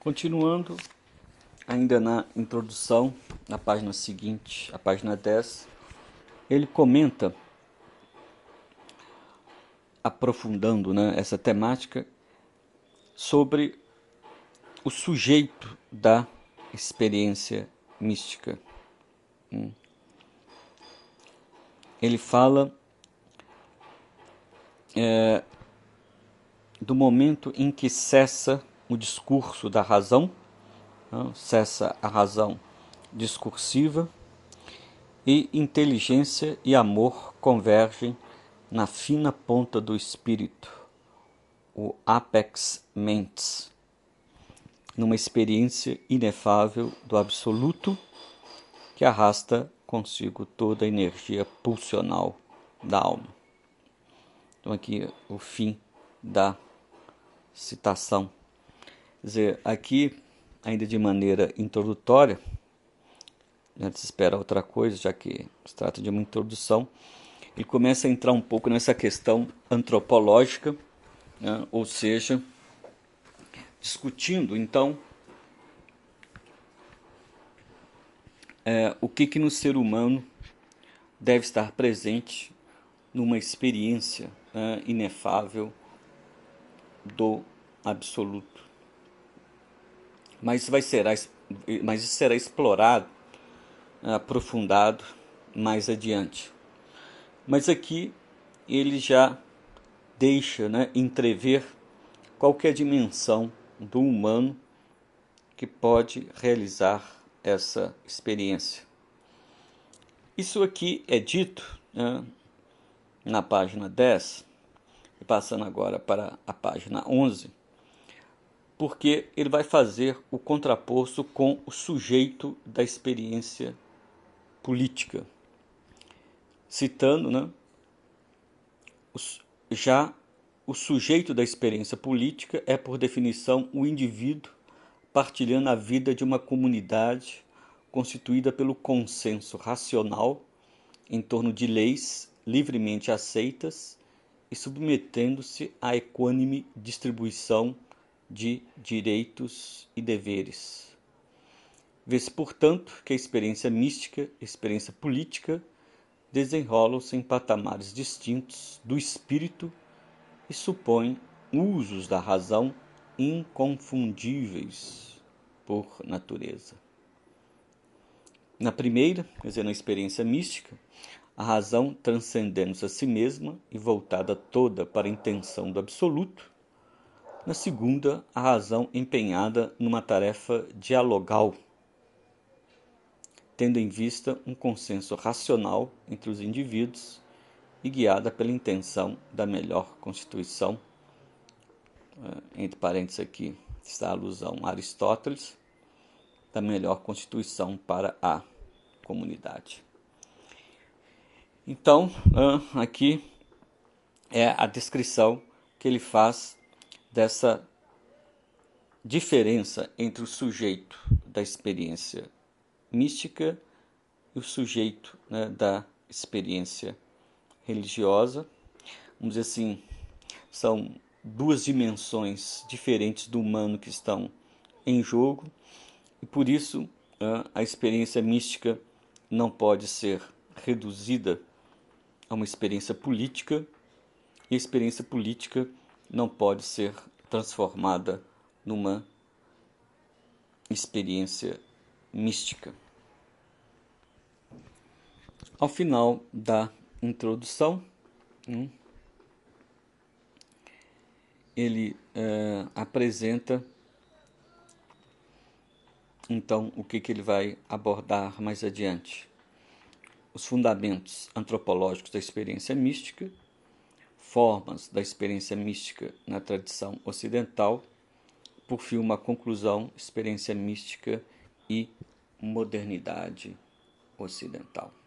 Continuando, ainda na introdução, na página seguinte, a página 10, ele comenta, aprofundando, essa temática, sobre o sujeito da experiência mística. Ele fala do momento em que cessa o discurso da razão, cessa a razão discursiva, e inteligência e amor convergem na fina ponta do espírito, o apex mentis, numa experiência inefável do absoluto que arrasta consigo toda a energia pulsional da alma. Então aqui o fim da citação. Quer dizer, aqui, ainda de maneira introdutória, antes de esperar outra coisa, já que se trata de uma introdução, ele começa a entrar um pouco nessa questão antropológica, ou seja, discutindo, então, o que no ser humano deve estar presente numa experiência inefável do absoluto. Mas isso será explorado, aprofundado mais adiante. Mas aqui ele já deixa entrever qual que é a dimensão do humano que pode realizar essa experiência. Isso aqui é dito na página 10, e passando agora para a página 11, porque ele vai fazer o contraposto com o sujeito da experiência política, citando já o sujeito da experiência política é, por definição, o indivíduo partilhando a vida de uma comunidade constituída pelo consenso racional em torno de leis livremente aceitas e submetendo-se à equânime distribuição de direitos e deveres. Vê-se, portanto, que a experiência mística e a experiência política desenrolam-se em patamares distintos do espírito e supõem usos da razão inconfundíveis por natureza. Na primeira, quer dizer, na experiência mística, a razão transcendendo-se a si mesma e voltada toda para a intenção do absoluto. Na segunda, a razão empenhada numa tarefa dialogal, tendo em vista um consenso racional entre os indivíduos e guiada pela intenção da melhor constituição. Entre parênteses aqui está a alusão a Aristóteles, da melhor constituição para a comunidade. Então, aqui é a descrição que ele faz dessa diferença entre o sujeito da experiência mística e o sujeito da experiência religiosa. Vamos dizer assim, são duas dimensões diferentes do humano que estão em jogo, e por isso a experiência mística não pode ser reduzida a uma experiência política, e a experiência política não pode ser transformada numa experiência mística. Ao final da introdução, ele apresenta então o que ele vai abordar mais adiante. Os fundamentos antropológicos da experiência mística, formas da experiência mística na tradição ocidental, por fim uma conclusão, experiência mística e modernidade ocidental.